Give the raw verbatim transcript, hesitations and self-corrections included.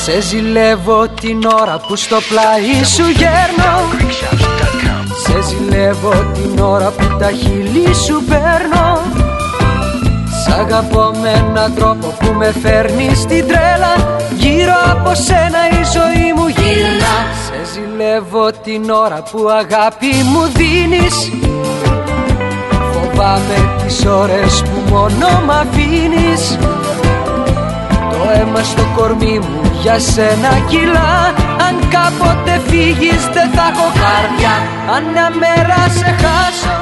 Σε ζηλεύω την ώρα που στο πλάι σου γέρνω. Σε ζηλεύω την ώρα που τα χείλη σου παίρνω. Σ' αγαπώ με έναν τρόπο που με φέρνει στην τρέλα. Γύρω από σένα η ζωή μου γύρνα. Σε ζηλεύω την ώρα που αγάπη μου δίνεις. Φοβάμαι τις ώρες που μόνο μ' αφήνεις. Το αίμα στο κορμί μου για σένα κυλά. Αν κάποτε φύγεις δεν θα έχω καρδιά. Αν μια μέρα σε χάσω